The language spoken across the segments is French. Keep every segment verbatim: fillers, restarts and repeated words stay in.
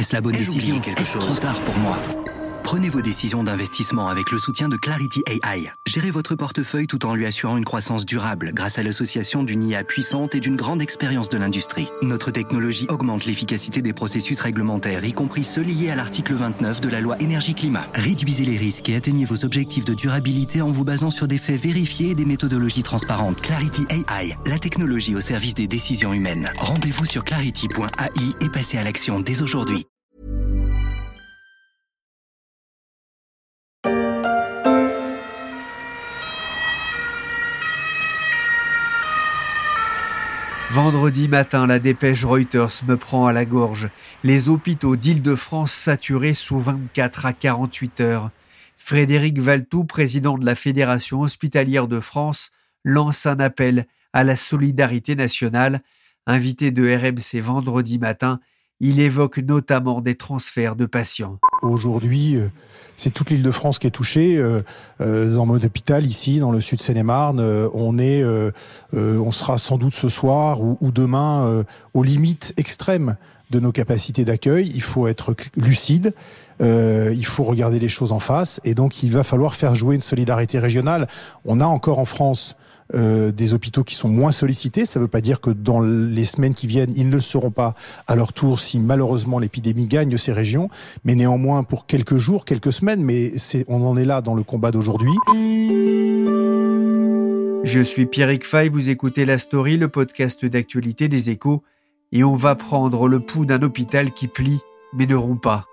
Est-ce la bonne Ai-je décision? oublié quelque Est-ce chose trop tard pour moi? Prenez vos décisions d'investissement avec le soutien de Clarity A I. Gérez votre portefeuille tout en lui assurant une croissance durable grâce à l'association d'une I A puissante et d'une grande expérience de l'industrie. Notre technologie augmente l'efficacité des processus réglementaires, y compris ceux liés à l'article vingt-neuf de la loi énergie-climat. Réduisez les risques et atteignez vos objectifs de durabilité en vous basant sur des faits vérifiés et des méthodologies transparentes. Clarity A I, la technologie au service des décisions humaines. Rendez-vous sur clarity point A I et passez à l'action dès aujourd'hui. Vendredi matin, la dépêche Reuters me prend à la gorge. Les hôpitaux d'Île-de-France saturés sous vingt-quatre à quarante-huit heures. Frédéric Valtou, président de la Fédération hospitalière de France, lance un appel à la solidarité nationale. Invité de R M C vendredi matin, il évoque notamment des transferts de patients. Aujourd'hui, c'est toute l'Île-de-France qui est touchée. Dans mon hôpital, ici, dans le sud Seine-et-Marne, on est, on sera sans doute ce soir ou, ou demain aux limites extrêmes de nos capacités d'accueil. Il faut être lucide, euh, il faut regarder les choses en face, et donc il va falloir faire jouer une solidarité régionale. On a encore en France Euh, des hôpitaux qui sont moins sollicités. Ça ne veut pas dire que dans les semaines qui viennent, ils ne le seront pas à leur tour si malheureusement l'épidémie gagne ces régions. Mais néanmoins, pour quelques jours, quelques semaines, mais c'est, on en est là dans le combat d'aujourd'hui. Je suis Pierrick Fay, vous écoutez La Story, le podcast d'actualité des Échos, et on va prendre le pouls d'un hôpital qui plie, mais ne rompt pas.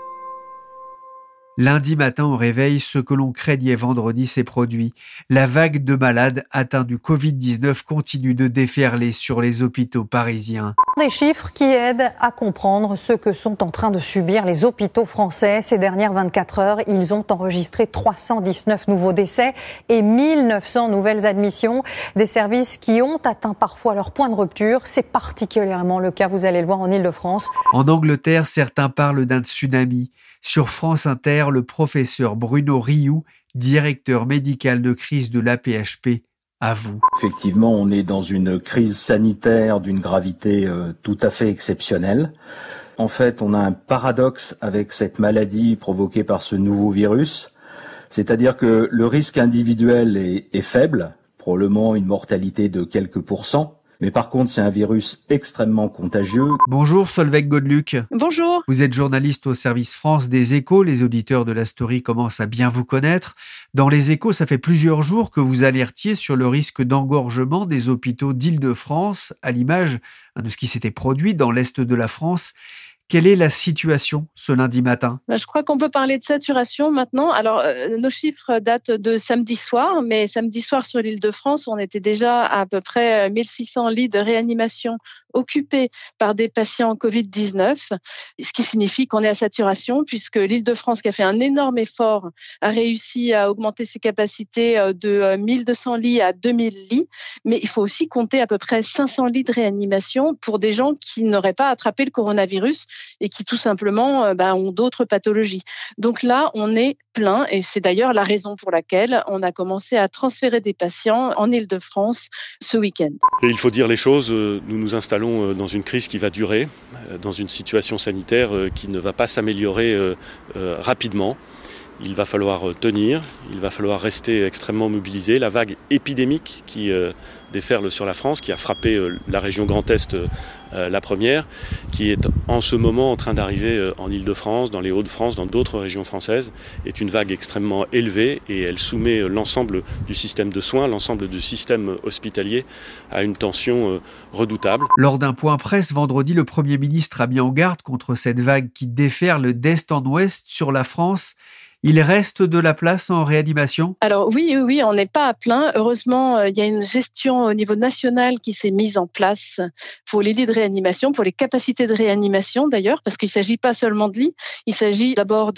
Lundi matin au réveil, ce que l'on craignait vendredi s'est produit. La vague de malades atteints du covid dix-neuf continue de déferler sur les hôpitaux parisiens. Des chiffres qui aident à comprendre ce que sont en train de subir les hôpitaux français. Ces dernières vingt-quatre heures, ils ont enregistré trois cent dix-neuf nouveaux décès et mille neuf cents nouvelles admissions. Des services qui ont atteint parfois leur point de rupture. C'est particulièrement le cas, vous allez le voir, en Île-de-France. En Angleterre, certains parlent d'un tsunami. Sur France Inter, le professeur Bruno Rioux, directeur médical de crise de l'A P H P, avoue. Effectivement, on est dans une crise sanitaire d'une gravité euh, tout à fait exceptionnelle. En fait, on a un paradoxe avec cette maladie provoquée par ce nouveau virus, c'est-à-dire que le risque individuel est, est faible, probablement une mortalité de quelques pourcents. Mais par contre, c'est un virus extrêmement contagieux. Bonjour Solveig Godeluc. Bonjour. Vous êtes journaliste au service France des Échos. Les auditeurs de La Story commencent à bien vous connaître. Dans Les Échos, ça fait plusieurs jours que vous alertiez sur le risque d'engorgement des hôpitaux d'Île-de-France, à l'image de ce qui s'était produit dans l'Est de la France. Quelle est la situation ce lundi matin ? Je crois qu'on peut parler de saturation maintenant. Alors, euh, nos chiffres datent de samedi soir, mais samedi soir sur l'Île-de-France, on était déjà à à peu près mille six cents lits de réanimation occupés par des patients covid dix-neuf, ce qui signifie qu'on est à saturation, puisque l'Île-de-France, qui a fait un énorme effort, a réussi à augmenter ses capacités de mille deux cents lits à deux mille lits, mais il faut aussi compter à peu près cinq cents lits de réanimation pour des gens qui n'auraient pas attrapé le coronavirus et qui tout simplement euh, bah, ont d'autres pathologies. Donc là, on est plein, et c'est d'ailleurs la raison pour laquelle on a commencé à transférer des patients en Île-de-France ce week-end. Et il faut dire les choses, nous nous installons dans une crise qui va durer, dans une situation sanitaire qui ne va pas s'améliorer rapidement. Il va falloir tenir, il va falloir rester extrêmement mobilisé. La vague épidémique qui euh, déferle sur la France, qui a frappé euh, la région Grand Est euh, la première, qui est en ce moment en train d'arriver euh, en Île-de-France, dans les Hauts-de-France, dans d'autres régions françaises, est une vague extrêmement élevée et elle soumet euh, l'ensemble du système de soins, l'ensemble du système hospitalier à une tension euh, redoutable. Lors d'un point presse vendredi, le Premier ministre a mis en garde contre cette vague qui déferle d'est en ouest sur la France. Il reste de la place en réanimation ? Alors oui, oui, oui, on n'est pas à plein. Heureusement, il y a une gestion au niveau national qui s'est mise en place pour les lits de réanimation, pour les capacités de réanimation d'ailleurs, parce qu'il ne s'agit pas seulement de lits, il s'agit d'abord de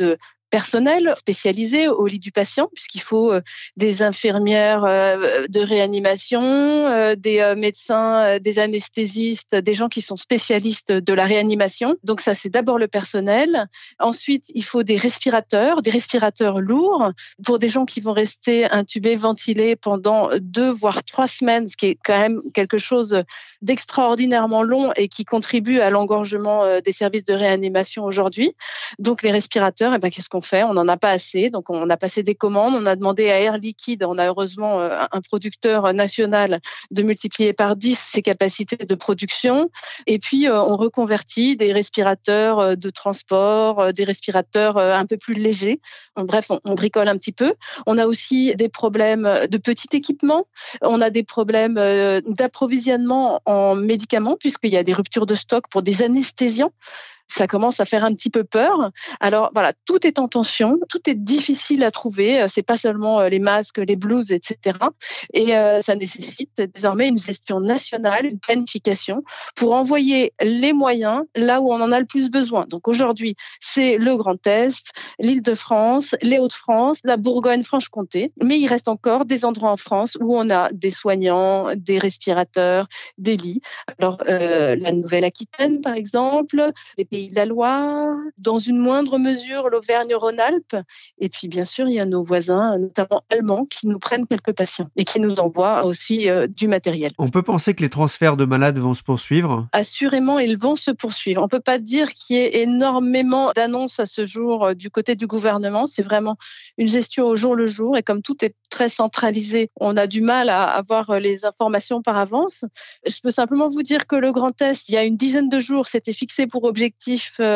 personnel spécialisé au lit du patient, puisqu'il faut des infirmières de réanimation, des médecins, des anesthésistes, des gens qui sont spécialistes de la réanimation. Donc ça, c'est d'abord le personnel. Ensuite, il faut des respirateurs, des respirateurs lourds pour des gens qui vont rester intubés, ventilés pendant deux voire trois semaines, ce qui est quand même quelque chose d'extraordinairement long et qui contribue à l'engorgement des services de réanimation aujourd'hui. Donc les respirateurs, eh ben, qu'est-ce qu'on fait ? On n'en a pas assez, donc on a passé des commandes, on a demandé à Air Liquide, on a heureusement un producteur national, de multiplier par dix ses capacités de production, et puis on reconvertit des respirateurs de transport, des respirateurs un peu plus légers. Bref, on, on bricole un petit peu. On a aussi des problèmes de petit équipement, on a des problèmes d'approvisionnement en médicaments, puisqu'il y a des ruptures de stock pour des anesthésiants. Ça commence à faire un petit peu peur. Alors voilà, tout est en tension, tout est difficile à trouver. C'est pas seulement les masques, les blouses, et cetera. Et euh, ça nécessite désormais une gestion nationale, une planification pour envoyer les moyens là où on en a le plus besoin. Donc aujourd'hui, c'est le Grand Est, l'Île-de-France, les Hauts-de-France, la Bourgogne-Franche-Comté. Mais il reste encore des endroits en France où on a des soignants, des respirateurs, des lits. Alors euh, la Nouvelle-Aquitaine, par exemple, les Pays de la Loire, dans une moindre mesure l'Auvergne-Rhône-Alpes, et puis bien sûr il y a nos voisins, notamment allemands, qui nous prennent quelques patients et qui nous envoient aussi euh, du matériel. On peut penser que les transferts de malades vont se poursuivre ? Assurément, ils vont se poursuivre. On ne peut pas dire qu'il y ait énormément d'annonces à ce jour euh, du côté du gouvernement. C'est vraiment une gestion au jour le jour, et comme tout est très centralisé, on a du mal à avoir les informations par avance. Je peux simplement vous dire que le Grand Est, il y a une dizaine de jours, s'était fixé pour objectif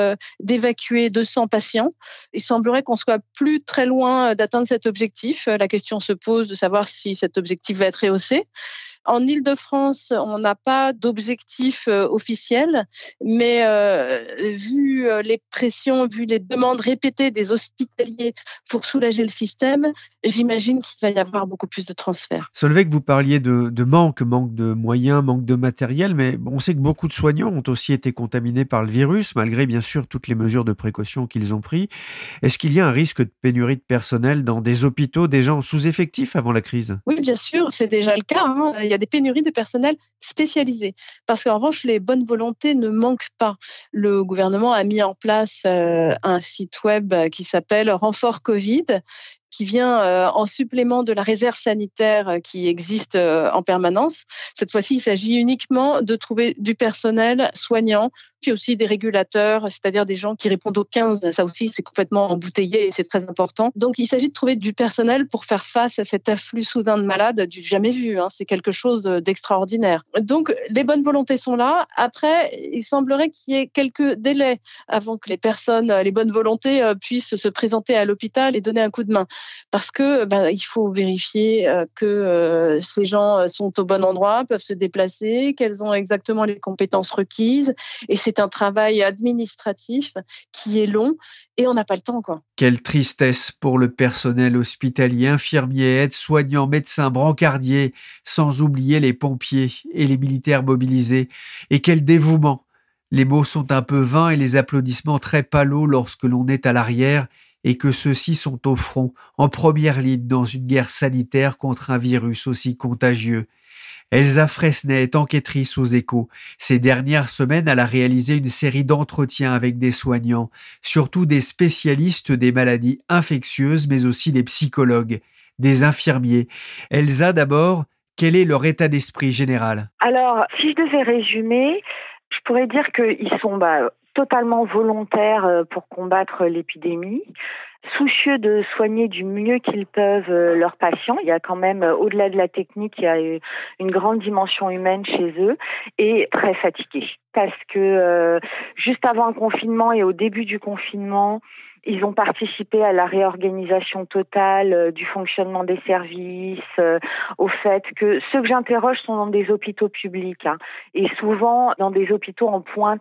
d'évacuer deux cents patients. Il semblerait qu'on soit plus très loin d'atteindre cet objectif. La question se pose de savoir si cet objectif va être rehaussé. En Île-de-France, on n'a pas d'objectif euh, officiel, mais euh, vu euh, les pressions, vu les demandes répétées des hospitaliers pour soulager le système, j'imagine qu'il va y avoir beaucoup plus de transferts. Solveig, vous parliez de, de manque, manque de moyens, manque de matériel, mais on sait que beaucoup de soignants ont aussi été contaminés par le virus, malgré bien sûr toutes les mesures de précaution qu'ils ont prises. Est-ce qu'il y a un risque de pénurie de personnel dans des hôpitaux déjà en sous-effectif avant la crise ? Oui, bien sûr, c'est déjà le cas, hein. Il y a des pénuries de personnel spécialisé. Parce qu'en revanche, les bonnes volontés ne manquent pas. Le gouvernement a mis en place euh, un site web qui s'appelle Renfort Covid, qui vient euh, en supplément de la réserve sanitaire qui existe euh, en permanence. Cette fois-ci, il s'agit uniquement de trouver du personnel soignant, puis aussi des régulateurs, c'est-à-dire des gens qui répondent aux quinze. Ça aussi, c'est complètement embouteillé et c'est très important. Donc, il s'agit de trouver du personnel pour faire face à cet afflux soudain de malades du jamais vu. Hein. C'est quelque chose d'extraordinaire. Donc, les bonnes volontés sont là. Après, il semblerait qu'il y ait quelques délais avant que les personnes, les bonnes volontés euh, puissent se présenter à l'hôpital et donner un coup de main. Parce que ben, il faut vérifier euh, que euh, ces gens sont au bon endroit, peuvent se déplacer, qu'elles ont exactement les compétences requises. Et c'est un travail administratif qui est long et on n'a pas le temps, quoi. Quelle tristesse pour le personnel hospitalier, infirmiers, aides-soignants, médecins, brancardiers, sans oublier les pompiers et les militaires mobilisés. Et quel dévouement! Les mots sont un peu vains et les applaudissements très palos lorsque l'on est à l'arrière et que ceux-ci sont au front, en première ligne dans une guerre sanitaire contre un virus aussi contagieux. Elsa Fresnay est enquêtrice aux Échos. Ces dernières semaines, elle a réalisé une série d'entretiens avec des soignants, surtout des spécialistes des maladies infectieuses, mais aussi des psychologues, des infirmiers. Elsa, d'abord, quel est leur état d'esprit général ? Alors, si je devais résumer, je pourrais dire qu'ils sont bah, totalement volontaires pour combattre l'épidémie, soucieux de soigner du mieux qu'ils peuvent leurs patients. Il y a quand même, au-delà de la technique, il y a une grande dimension humaine chez eux et très fatigués. Parce que euh, juste avant le confinement et au début du confinement, ils ont participé à la réorganisation totale euh, du fonctionnement des services, euh, au fait que ceux que j'interroge sont dans des hôpitaux publics hein, et souvent dans des hôpitaux en pointe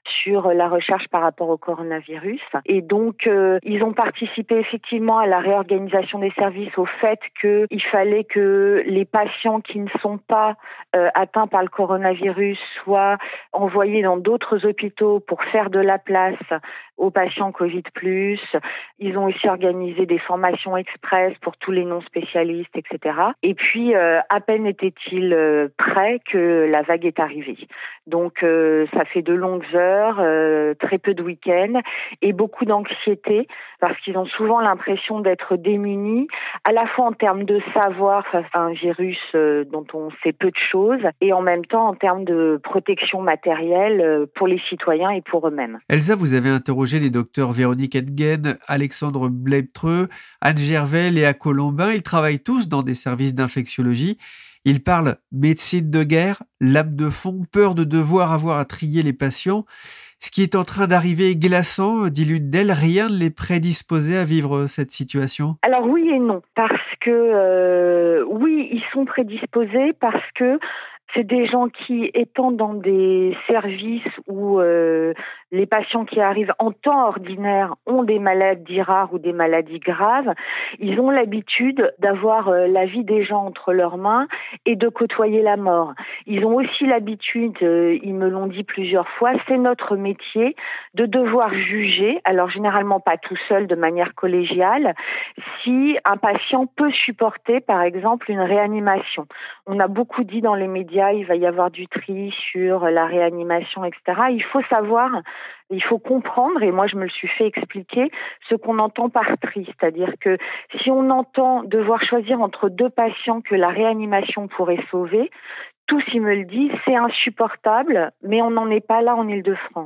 sur la recherche par rapport au coronavirus. Et donc, euh, ils ont participé effectivement à la réorganisation des services, au fait qu'il fallait que les patients qui ne sont pas euh, atteints par le coronavirus soient envoyés dans d'autres hôpitaux pour faire de la place aux patients Covid plus. Ils ont aussi organisé des formations express pour tous les non-spécialistes, et cetera. Et puis, euh, à peine était-il euh, prêt que la vague est arrivée. Donc, euh, ça fait de longues heures, euh, très peu de week-ends et beaucoup d'anxiété parce qu'ils ont souvent l'impression d'être démunis, à la fois en termes de savoir face à un virus euh, dont on sait peu de choses et en même temps en termes de protection matérielle euh, pour les citoyens et pour eux-mêmes. Elsa, vous avez interrogé les docteurs Véronique Entgen, Alexandre Bleptreux, Anne Gervais, Léa Colombin. Ils travaillent tous dans des services d'infectiologie. Ils parlent médecine de guerre, lame de fond, peur de devoir avoir à trier les patients. Ce qui est en train d'arriver est glaçant, dit l'une d'elles. Rien ne les prédisposait à vivre cette situation. Alors oui et non, parce que euh, oui, ils sont prédisposés parce que c'est des gens qui, étant dans des services où euh, les patients qui arrivent en temps ordinaire ont des maladies rares ou des maladies graves, ils ont l'habitude d'avoir euh, la vie des gens entre leurs mains et de côtoyer la mort. Ils ont aussi l'habitude, euh, ils me l'ont dit plusieurs fois, c'est notre métier de devoir juger, alors généralement pas tout seul, de manière collégiale, si un patient peut supporter, par exemple, une réanimation. On a beaucoup dit dans les médias, il va y avoir du tri sur la réanimation, et cetera. Il faut savoir, il faut comprendre, et moi je me le suis fait expliquer, ce qu'on entend par tri. C'est-à-dire que si on entend devoir choisir entre deux patients que la réanimation pourrait sauver, tous, ils me le disent, c'est insupportable, mais on n'en est pas là en Île-de-France.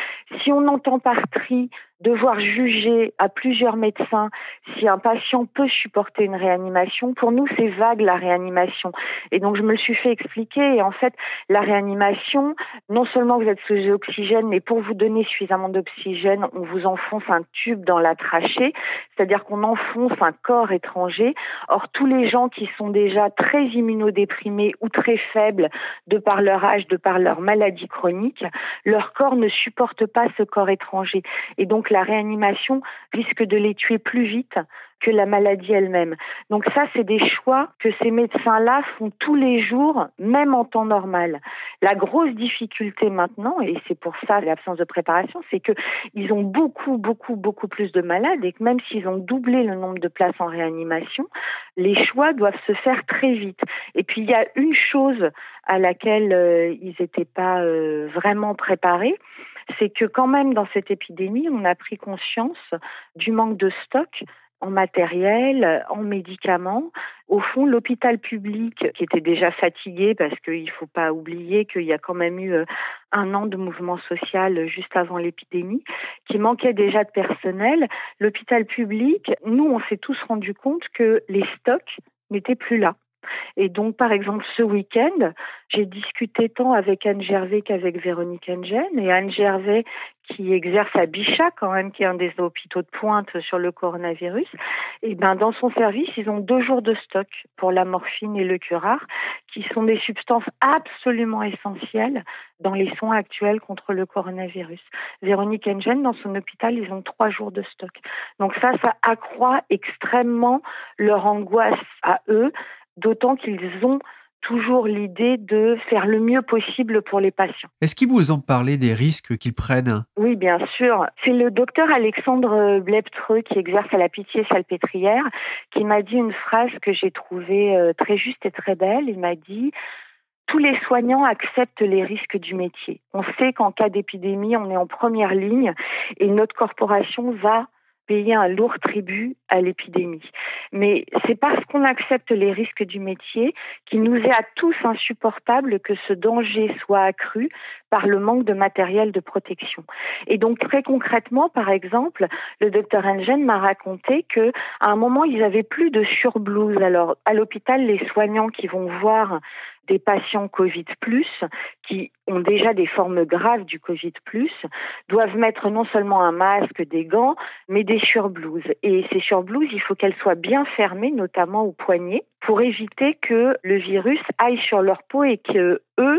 Si on entend par tri devoir juger à plusieurs médecins si un patient peut supporter une réanimation, pour nous, c'est vague la réanimation. Et donc, je me le suis fait expliquer. Et en fait, la réanimation, non seulement vous êtes sous oxygène, mais pour vous donner suffisamment d'oxygène, on vous enfonce un tube dans la trachée, c'est-à-dire qu'on enfonce un corps étranger. Or, tous les gens qui sont déjà très immunodéprimés ou très faibles de par leur âge, de par leur maladie chronique, leur corps ne supporte pas ce corps étranger. Et donc, la réanimation risque de les tuer plus vite que la maladie elle-même. Donc ça, c'est des choix que ces médecins-là font tous les jours, même en temps normal. La grosse difficulté maintenant, et c'est pour ça l'absence de préparation, c'est que ils ont beaucoup, beaucoup, beaucoup plus de malades et que même s'ils ont doublé le nombre de places en réanimation, les choix doivent se faire très vite. Et puis il y a une chose à laquelle euh, ils n'étaient pas euh, vraiment préparés, c'est que quand même dans cette épidémie, on a pris conscience du manque de stock en matériel, en médicaments. Au fond, l'hôpital public, qui était déjà fatigué, parce qu'il ne faut pas oublier qu'il y a quand même eu un an de mouvement social juste avant l'épidémie, qui manquait déjà de personnel. L'hôpital public, nous, on s'est tous rendu compte que les stocks n'étaient plus là. Et donc, par exemple, ce week-end, j'ai discuté tant avec Anne Gervais qu'avec Véronique Entgen. Et Anne Gervais, qui exerce à Bichat, quand même, qui est un des hôpitaux de pointe sur le coronavirus, et ben, dans son service, ils ont deux jours de stock pour la morphine et le curare, qui sont des substances absolument essentielles dans les soins actuels contre le coronavirus. Véronique Entgen, dans son hôpital, ils ont trois jours de stock. Donc ça, ça accroît extrêmement leur angoisse à eux, d'autant qu'ils ont toujours l'idée de faire le mieux possible pour les patients. Est-ce qu'ils vous ont parlé des risques qu'ils prennent ? Oui, bien sûr. C'est le docteur Alexandre Bleptreux, qui exerce à la Pitié-Salpêtrière, qui m'a dit une phrase que j'ai trouvée très juste et très belle. Il m'a dit « Tous les soignants acceptent les risques du métier. On sait qu'en cas d'épidémie, on est en première ligne et notre corporation va payer un lourd tribut à l'épidémie. Mais c'est parce qu'on accepte les risques du métier qu'il nous est à tous insupportable que ce danger soit accru par le manque de matériel de protection. Et donc très concrètement, par exemple, le docteur Entgen m'a raconté que à un moment ils avaient plus de surblouse. Alors à l'hôpital, les soignants qui vont voir des patients Covid plus, qui ont déjà des formes graves du Covid plus, doivent mettre non seulement un masque, des gants, mais des surblouses. Et ces surblouses, il faut qu'elles soient bien fermées, notamment aux poignets, pour éviter que le virus aille sur leur peau et que eux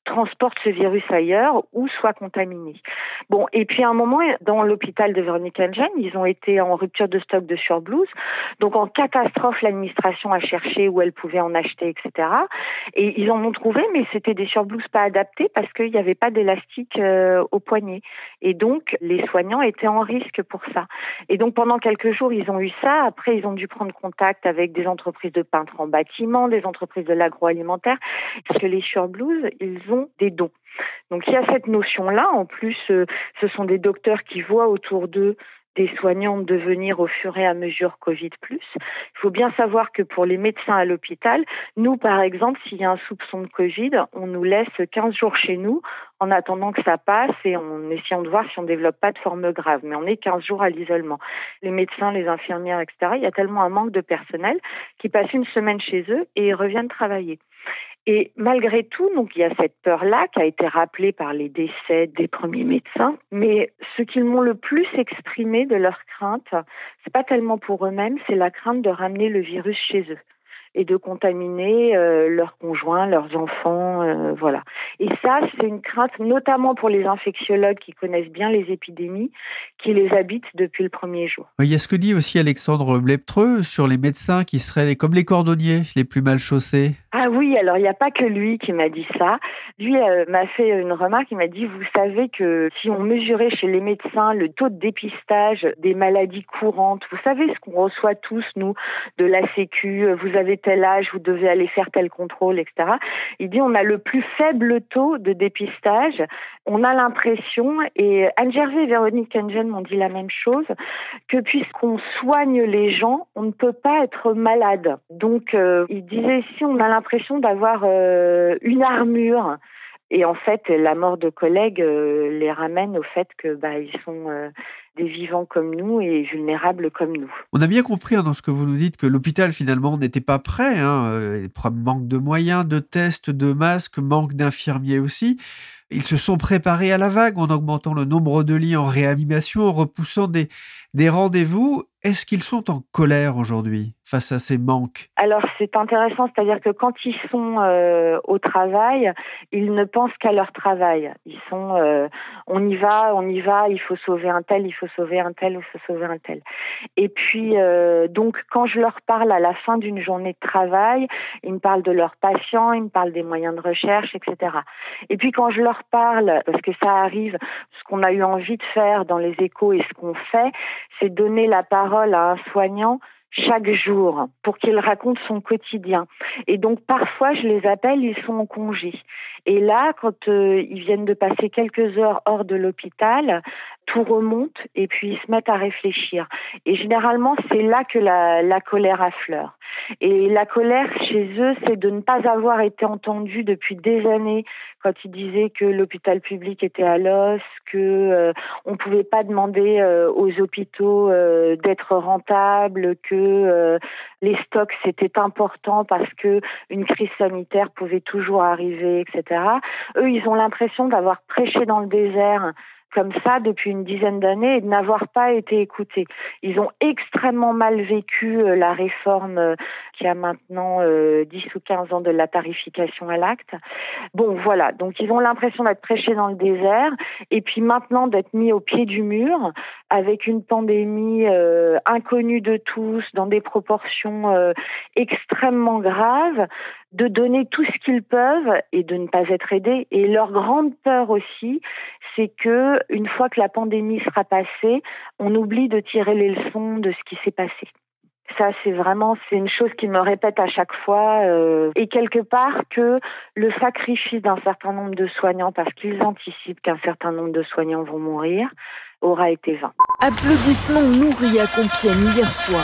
transportent ce virus ailleurs ou soient contaminés. Bon, et puis à un moment, dans l'hôpital de Véronique Engel, ils ont été en rupture de stock de surblouses. Donc en catastrophe, l'administration a cherché où elle pouvait en acheter, et cetera. Et ils en ont trouvé, mais c'était des surblouses pas adaptées parce qu'il n'y avait pas d'élastique euh, au poignet. Et donc, les soignants étaient en risque pour ça. Et donc, pendant quelques jours, ils ont eu ça. Après, ils ont dû prendre contact avec des entreprises de peintres en bâtiment, des entreprises de l'agroalimentaire, parce que les surblouses, ils ont des dons. Donc, il y a cette notion-là. En plus, euh, ce sont des docteurs qui voient autour d'eux des soignants devenir au fur et à mesure Covid plus. Il faut bien savoir que pour les médecins à l'hôpital, nous, par exemple, s'il y a un soupçon de Covid, on nous laisse quinze jours chez nous en attendant que ça passe et en essayant de voir si on ne développe pas de forme grave. Mais on est quinze jours à l'isolement. Les médecins, les infirmières, et cetera, il y a tellement un manque de personnel qu'ils passent une semaine chez eux et ils reviennent travailler. Et malgré tout, donc il y a cette peur-là qui a été rappelée par les décès des premiers médecins. Mais ce qu'ils m'ont le plus exprimé de leur crainte, c'est pas tellement pour eux-mêmes, c'est la crainte de ramener le virus chez eux et de contaminer euh, leurs conjoints, leurs enfants, euh, voilà. Et ça, c'est une crainte, notamment pour les infectiologues qui connaissent bien les épidémies, qui les habitent depuis le premier jour. Il y a ce que dit aussi Alexandre Bleptreux sur les médecins qui seraient comme les cordonniers, les plus mal chaussés. Ah oui, alors il n'y a pas que lui qui m'a dit ça. Lui euh, m'a fait une remarque, il m'a dit, vous savez que si on mesurait chez les médecins le taux de dépistage des maladies courantes, vous savez ce qu'on reçoit tous, nous, de la Sécu, vous avez tel âge, vous devez aller faire tel contrôle, et cetera. Il dit, on a le plus faible taux de dépistage. On a l'impression, et Anne Gervais et Véronique Engel m'ont dit la même chose, que puisqu'on soigne les gens, on ne peut pas être malade. Donc, euh, il disait, si on a l'impression d'avoir euh, une armure, et en fait, la mort de collègues euh, les ramène au fait que bah ils sont euh, des vivants comme nous et vulnérables comme nous. On a bien compris hein, dans ce que vous nous dites que l'hôpital finalement n'était pas prêt. Hein, euh, manque de moyens, de tests, de masques, manque d'infirmiers aussi. Ils se sont préparés à la vague en augmentant le nombre de lits en réanimation, en repoussant des, des rendez-vous. Est-ce qu'ils sont en colère aujourd'hui face à ces manques ? Alors c'est intéressant, c'est-à-dire que quand ils sont euh, au travail, ils ne pensent qu'à leur travail. Ils sont, euh, on y va, on y va, il faut sauver un tel, il faut sauver un tel, il faut sauver un tel. Et puis euh, donc quand je leur parle à la fin d'une journée de travail, ils me parlent de leurs patients, ils me parlent des moyens de recherche, et cetera. Et puis quand je leur parle, parce que ça arrive, ce qu'on a eu envie de faire dans les échos et ce qu'on fait, c'est donner la parole à un soignant chaque jour pour qu'il raconte son quotidien. Et donc parfois je les appelle, ils sont en congé. Et là, quand euh, ils viennent de passer quelques heures hors de l'hôpital, tout remonte et puis ils se mettent à réfléchir. Et généralement, c'est là que la, la colère affleure. Et la colère chez eux, c'est de ne pas avoir été entendus depuis des années quand ils disaient que l'hôpital public était à l'os, que euh, on pouvait pas demander euh, aux hôpitaux euh, d'être rentables, que euh, les stocks c'était important parce que une crise sanitaire pouvait toujours arriver, et cetera. Eux, ils ont l'impression d'avoir prêché dans le désert comme ça depuis une dizaine d'années et de n'avoir pas été écoutés. Ils ont extrêmement mal vécu euh, la réforme euh, qui a maintenant euh, dix ou quinze ans de la tarification à l'acte. Bon, voilà. Donc, ils ont l'impression d'être prêchés dans le désert et puis maintenant d'être mis au pied du mur avec une pandémie euh, inconnue de tous, dans des proportions euh, extrêmement graves, de donner tout ce qu'ils peuvent et de ne pas être aidés. Et leur grande peur aussi, c'est que une fois que la pandémie sera passée, on oublie de tirer les leçons de ce qui s'est passé. Ça, c'est vraiment, c'est une chose qu'ils me répètent à chaque fois. Euh, et quelque part que le sacrifice d'un certain nombre de soignants, parce qu'ils anticipent qu'un certain nombre de soignants vont mourir, aura été vain. Applaudissements nourris à Compiègne hier soir.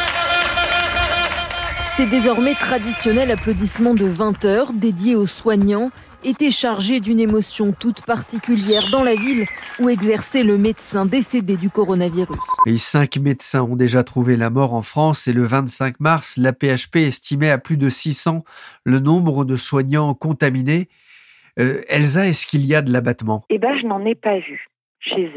Ces désormais traditionnels applaudissements de vingt heures dédiés aux soignants étaient chargés d'une émotion toute particulière dans la ville où exerçait le médecin décédé du coronavirus. Les cinq médecins ont déjà trouvé la mort en France et le vingt-cinq mars, l'A P H P estimait à plus de six cents le nombre de soignants contaminés. Euh, Elsa, est-ce qu'il y a de l'abattement ? Eh ben, je n'en ai pas vu chez eux.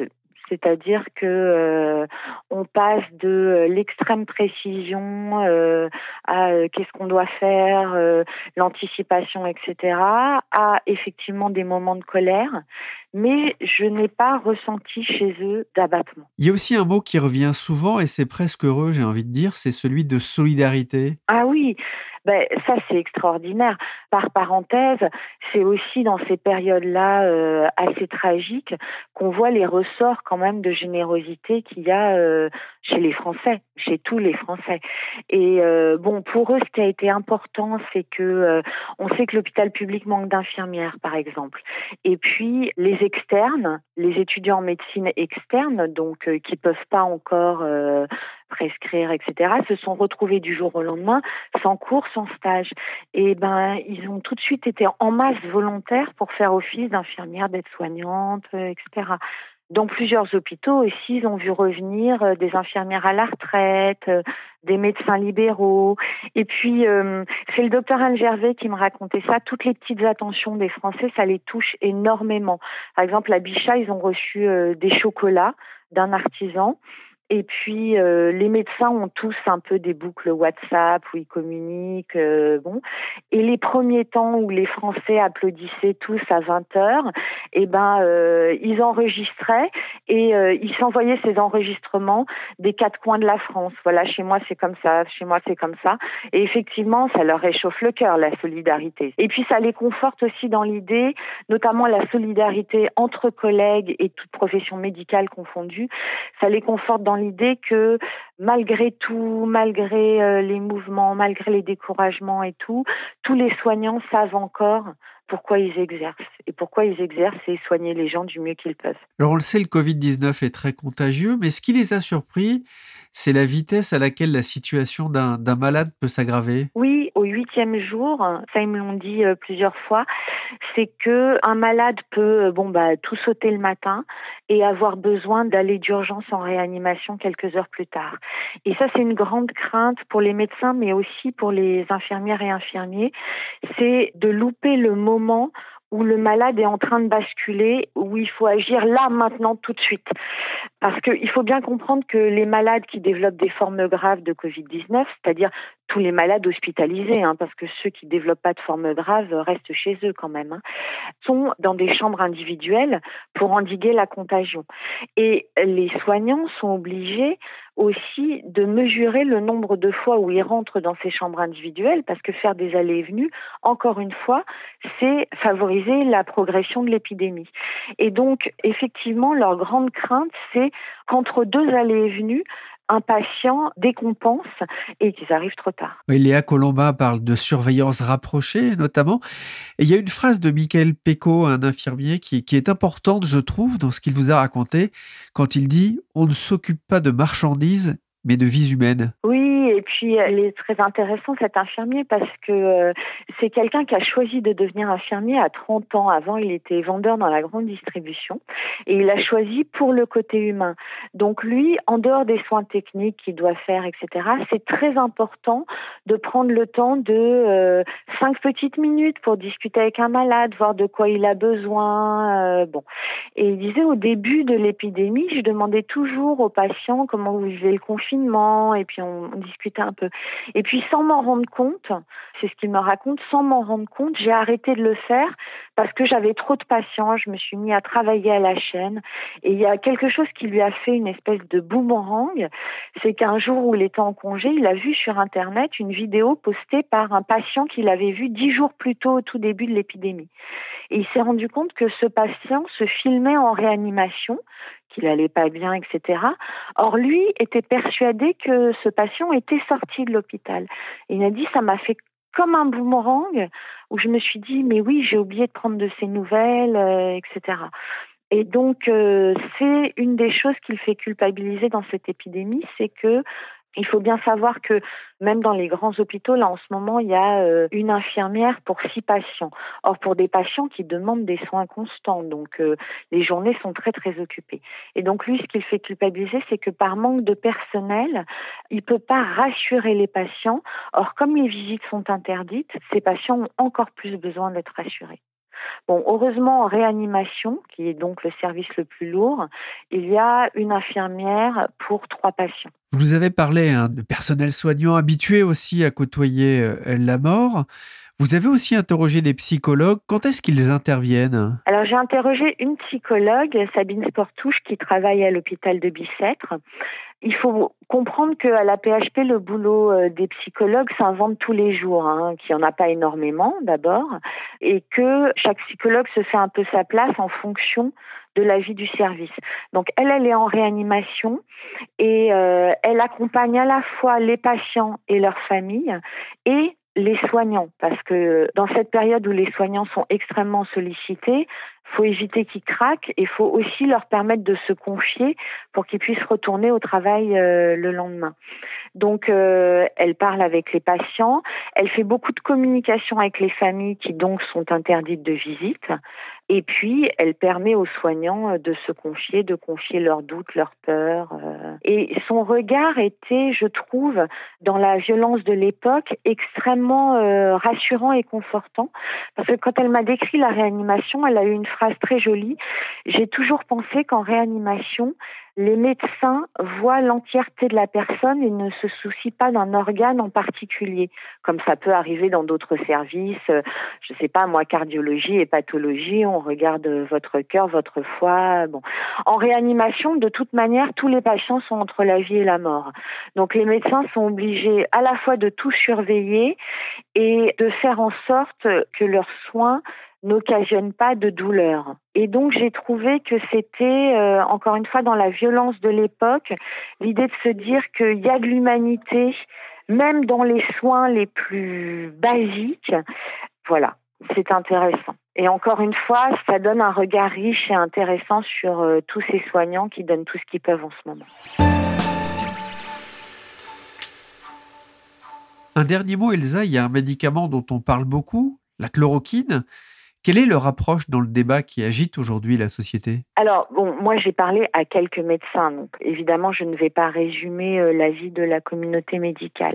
C'est-à-dire que euh, on passe de l'extrême précision euh, à euh, qu'est-ce qu'on doit faire, euh, l'anticipation, et cetera, à effectivement des moments de colère. Mais je n'ai pas ressenti chez eux d'abattement. Il y a aussi un mot qui revient souvent, et c'est presque heureux, j'ai envie de dire, c'est celui de solidarité. Ah oui, ben, ça c'est extraordinaire. Par parenthèse, c'est aussi dans ces périodes-là euh, assez tragiques qu'on voit les ressorts quand même de générosité qu'il y a euh, chez les Français, chez tous les Français. Et euh, bon, pour eux, ce qui a été important, c'est que euh, on sait que l'hôpital public manque d'infirmières, par exemple. Et puis les externes, les étudiants en médecine externes, donc euh, qui peuvent pas encore euh, prescrire, et cetera, se sont retrouvés du jour au lendemain sans cours, sans stage. Et ben, ils ont tout de suite été en masse volontaires pour faire office d'infirmière, d'aide-soignante, et cetera. Dans plusieurs hôpitaux aussi, ils ont vu revenir des infirmières à la retraite, des médecins libéraux. Et puis, euh, c'est le docteur Anne Gervais qui me racontait ça. Toutes les petites attentions des Français, ça les touche énormément. Par exemple, à Bichat, ils ont reçu euh, des chocolats d'un artisan. Et puis, euh, les médecins ont tous un peu des boucles WhatsApp où ils communiquent. Euh, bon. Et les premiers temps où les Français applaudissaient tous à vingt heures, eh ben, euh, ils enregistraient et euh, ils s'envoyaient ces enregistrements des quatre coins de la France. Voilà, chez moi c'est comme ça, chez moi c'est comme ça. Et effectivement, ça leur réchauffe le cœur, la solidarité. Et puis, ça les conforte aussi dans l'idée, notamment la solidarité entre collègues et toute profession médicale confondue. Ça les conforte dans l'idée que malgré tout, malgré euh, les mouvements, malgré les découragements et tout, tous les soignants savent encore pourquoi ils exercent. Et pourquoi ils exercent, c'est soigner les gens du mieux qu'ils peuvent. Alors on le sait, le covid dix-neuf est très contagieux, mais ce qui les a surpris, c'est la vitesse à laquelle la situation d'un, d'un malade peut s'aggraver. Oui, au huitième jour, ça ils me l'ont dit euh, plusieurs fois, c'est que un malade peut euh, bon bah tout sauter le matin et avoir besoin d'aller d'urgence en réanimation quelques heures plus tard. Et ça, c'est une grande crainte pour les médecins, mais aussi pour les infirmières et infirmiers, c'est de louper le moment où le malade est en train de basculer, où il faut agir là, maintenant, tout de suite. Parce qu'il faut bien comprendre que les malades qui développent des formes graves de covid dix-neuf, c'est-à-dire tous les malades hospitalisés, hein, parce que ceux qui ne développent pas de formes graves restent chez eux quand même, hein, sont dans des chambres individuelles pour endiguer la contagion. Et les soignants sont obligés aussi de mesurer le nombre de fois où ils rentrent dans ces chambres individuelles, parce que faire des allées et venues, encore une fois, c'est favoriser la progression de l'épidémie. Et donc, effectivement, leur grande crainte, c'est qu'entre deux allées et venues, un patient décompense et qu'ils arrivent trop tard. Oui, Léa Colombin parle de surveillance rapprochée, notamment. Et il y a une phrase de Michael Pecot, un infirmier, qui, qui est importante, je trouve, dans ce qu'il vous a raconté, quand il dit « On ne s'occupe pas de marchandises, mais de vies humaines ». Oui, et puis il est très intéressant cet infirmier parce que euh, c'est quelqu'un qui a choisi de devenir infirmier à trente ans. Avant, il était vendeur dans la grande distribution et il a choisi pour le côté humain. Donc lui, en dehors des soins techniques qu'il doit faire, et cetera, c'est très important de prendre le temps de euh, cinq petites minutes pour discuter avec un malade, voir de quoi il a besoin. Euh, bon, et il disait au début de l'épidémie, je demandais toujours aux patients comment vous vivez le confinement et puis on, on discutait un peu. Et puis sans m'en rendre compte, c'est ce qu'il me raconte, sans m'en rendre compte, j'ai arrêté de le faire parce que j'avais trop de patients, je me suis mis à travailler à la chaîne et il y a quelque chose qui lui a fait une espèce de boomerang, c'est qu'un jour où il était en congé, il a vu sur Internet une vidéo postée par un patient qu'il avait vu dix jours plus tôt au tout début de l'épidémie. Et il s'est rendu compte que ce patient se filmait en réanimation, qu'il allait pas bien, et cetera. Or, lui était persuadé que ce patient était sorti de l'hôpital. Et il a dit, ça m'a fait comme un boomerang, où je me suis dit, mais oui, j'ai oublié de prendre de ses nouvelles, euh, et cetera. Et donc, euh, c'est une des choses qui le fait culpabiliser dans cette épidémie, c'est que il faut bien savoir que même dans les grands hôpitaux, là en ce moment, il y a euh, une infirmière pour six patients. Or, pour des patients qui demandent des soins constants, donc euh, les journées sont très très occupées. Et donc lui, ce qu'il fait culpabiliser, c'est que par manque de personnel, il peut pas rassurer les patients. Or, comme les visites sont interdites, ces patients ont encore plus besoin d'être rassurés. Bon, heureusement, en réanimation, qui est donc le service le plus lourd, il y a une infirmière pour trois patients. Vous avez parlé hein, de personnel soignant habitué aussi à côtoyer euh, la mort. Vous avez aussi interrogé des psychologues. Quand est-ce qu'ils interviennent ? Alors, j'ai interrogé une psychologue, Sabine Sportouche, qui travaille à l'hôpital de Bicêtre. Il faut comprendre qu'à la P H P, le boulot des psychologues s'invente tous les jours, hein, qu'il n'y en a pas énormément d'abord, et que chaque psychologue se fait un peu sa place en fonction de la vie du service. Donc elle, elle est en réanimation et euh, elle accompagne à la fois les patients et leurs familles et les soignants, parce que dans cette période où les soignants sont extrêmement sollicités, faut éviter qu'ils craquent et faut aussi leur permettre de se confier pour qu'ils puissent retourner au travail euh, le lendemain. Donc, euh, elle parle avec les patients, elle fait beaucoup de communication avec les familles qui donc sont interdites de visite. Et puis, elle permet aux soignants de se confier, de confier leurs doutes, leurs peurs. Euh. Et son regard était, je trouve, dans la violence de l'époque, extrêmement euh, rassurant et confortant. Parce que quand elle m'a décrit la réanimation, elle a eu une phrase très jolie. J'ai toujours pensé qu'en réanimation, les médecins voient l'entièreté de la personne et ne se soucient pas d'un organe en particulier, comme ça peut arriver dans d'autres services. Je sais pas, moi, cardiologie et pathologie, on regarde votre cœur, votre foie. Bon, en réanimation, de toute manière, tous les patients sont entre la vie et la mort. Donc, les médecins sont obligés à la fois de tout surveiller et de faire en sorte que leurs soins n'occasionne pas de douleur. Et donc, j'ai trouvé que c'était, euh, encore une fois, dans la violence de l'époque, l'idée de se dire qu'il y a de l'humanité, même dans les soins les plus basiques. Voilà, c'est intéressant. Et encore une fois, ça donne un regard riche et intéressant sur euh, tous ces soignants qui donnent tout ce qu'ils peuvent en ce moment. Un dernier mot, Elsa, il y a un médicament dont on parle beaucoup, la chloroquine. Quelle est leur approche dans le débat qui agite aujourd'hui la société ? Alors, bon, moi j'ai parlé à quelques médecins, donc évidemment je ne vais pas résumer euh, l'avis de la communauté médicale.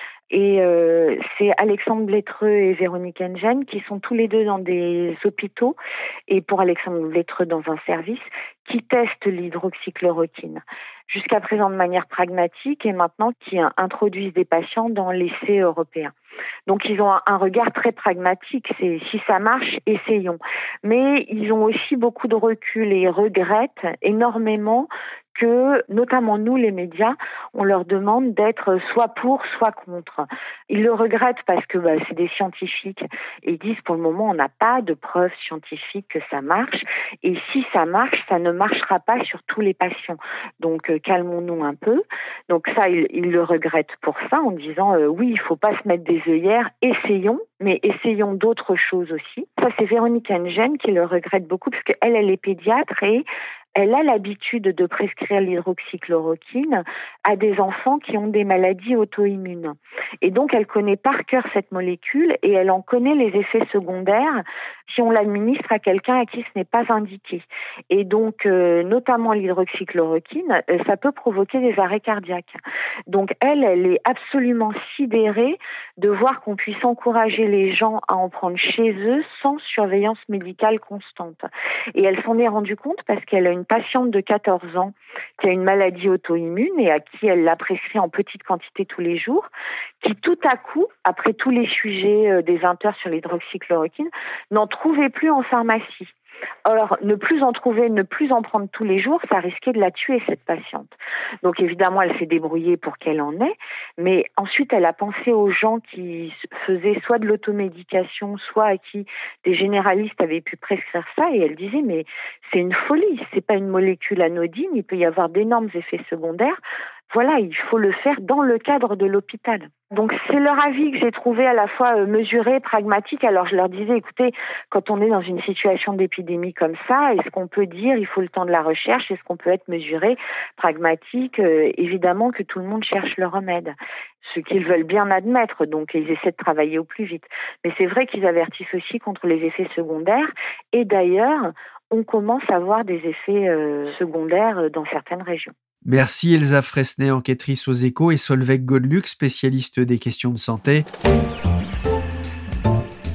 Et euh, c'est Alexandre Blétreux et Véronique Engen qui sont tous les deux dans des hôpitaux, et pour Alexandre Blétreux dans un service, qui testent l'hydroxychloroquine. Jusqu'à présent de manière pragmatique et maintenant qui introduisent des patients dans l'essai européen. Donc ils ont un regard très pragmatique, c'est si ça marche, essayons. Mais ils ont aussi beaucoup de recul et regrettent énormément que, notamment nous les médias, on leur demande d'être soit pour, soit contre. Ils le regrettent parce que bah, c'est des scientifiques et ils disent pour le moment on n'a pas de preuves scientifiques que ça marche, et si ça marche, ça ne marchera pas sur tous les patients. Donc euh, calmons-nous un peu. Donc ça, ils, ils le regrettent pour ça en disant euh, oui, il faut pas se mettre des œillères, essayons, mais essayons d'autres choses aussi. Ça, c'est Véronique Engen qui le regrette beaucoup parce qu'elle, elle est pédiatre et elle a l'habitude de prescrire l'hydroxychloroquine à des enfants qui ont des maladies auto-immunes. Et donc, elle connaît par cœur cette molécule et elle en connaît les effets secondaires si on l'administre à quelqu'un à qui ce n'est pas indiqué. Et donc, euh, notamment l'hydroxychloroquine, euh, ça peut provoquer des arrêts cardiaques. Donc, elle, elle est absolument sidérée de voir qu'on puisse encourager les gens à en prendre chez eux sans surveillance médicale constante. Et elle s'en est rendue compte parce qu'elle a une patiente de quatorze ans qui a une maladie auto-immune et à qui elle l'a prescrit en petite quantité tous les jours, qui tout à coup, après tous les sujets des vingt heures sur l'hydroxychloroquine, n'en trouvait plus en pharmacie. Or, ne plus en trouver, ne plus en prendre tous les jours, ça risquait de la tuer, cette patiente. Donc évidemment, elle s'est débrouillée pour qu'elle en ait, mais ensuite, elle a pensé aux gens qui faisaient soit de l'automédication, soit à qui des généralistes avaient pu prescrire ça, et elle disait, mais c'est une folie, c'est pas une molécule anodine, il peut y avoir d'énormes effets secondaires. Voilà, il faut le faire dans le cadre de l'hôpital. Donc c'est leur avis que j'ai trouvé à la fois mesuré, pragmatique. Alors je leur disais, écoutez, quand on est dans une situation d'épidémie comme ça, est-ce qu'on peut dire il faut le temps de la recherche, est-ce qu'on peut être mesuré, pragmatique, euh, évidemment que tout le monde cherche le remède, ce qu'ils veulent bien admettre, donc ils essaient de travailler au plus vite. Mais c'est vrai qu'ils avertissent aussi contre les effets secondaires, et d'ailleurs, on commence à voir des effets euh, secondaires dans certaines régions. Merci Elsa Fresnay, enquêtrice aux Échos, et Solveig Godeluck, spécialiste des questions de santé.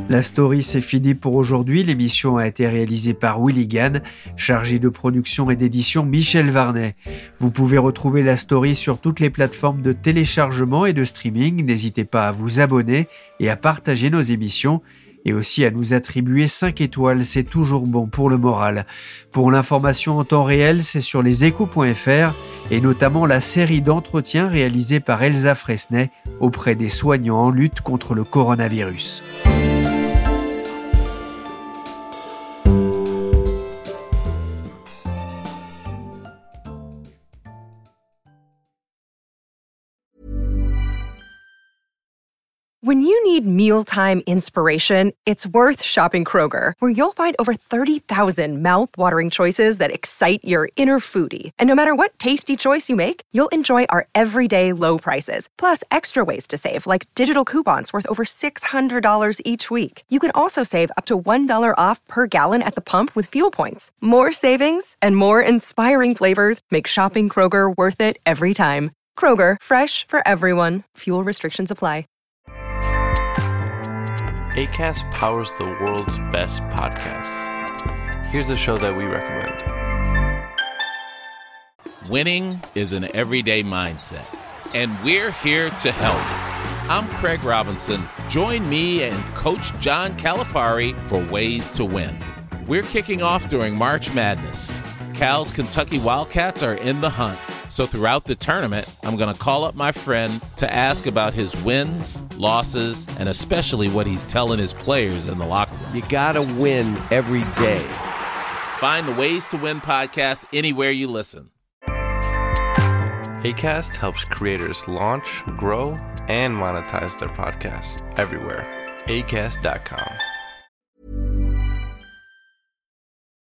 La story, c'est fini pour aujourd'hui. L'émission a été réalisée par Willy Gann, chargé de production et d'édition Michel Varnet. Vous pouvez retrouver la story sur toutes les plateformes de téléchargement et de streaming. N'hésitez pas à vous abonner et à partager nos émissions. Et aussi à nous attribuer cinq étoiles, c'est toujours bon pour le moral. Pour l'information en temps réel, c'est sur leséchos point f r et notamment la série d'entretiens réalisée par Elsa Fresnay auprès des soignants en lutte contre le coronavirus. When you need mealtime inspiration, it's worth shopping Kroger, where you'll find over thirty thousand mouth-watering choices that excite your inner foodie. And no matter what tasty choice you make, you'll enjoy our everyday low prices, plus extra ways to save, like digital coupons worth over six hundred dollars each week. You can also save up to one dollar off per gallon at the pump with fuel points. More savings and more inspiring flavors make shopping Kroger worth it every time. Kroger, fresh for everyone. Fuel restrictions apply. Acast powers the world's best podcasts. Here's a show that we recommend. Winning is an everyday mindset, and we're here to help. I'm Craig Robinson. Join me and Coach John Calipari for Ways to Win. We're kicking off during March Madness. Cal's Kentucky Wildcats are in the hunt. So throughout the tournament, I'm going to call up my friend to ask about his wins, losses, and especially what he's telling his players in the locker room. You got to win every day. Find the Ways to Win podcast anywhere you listen. Acast helps creators launch, grow, and monetize their podcasts everywhere. acast dot com.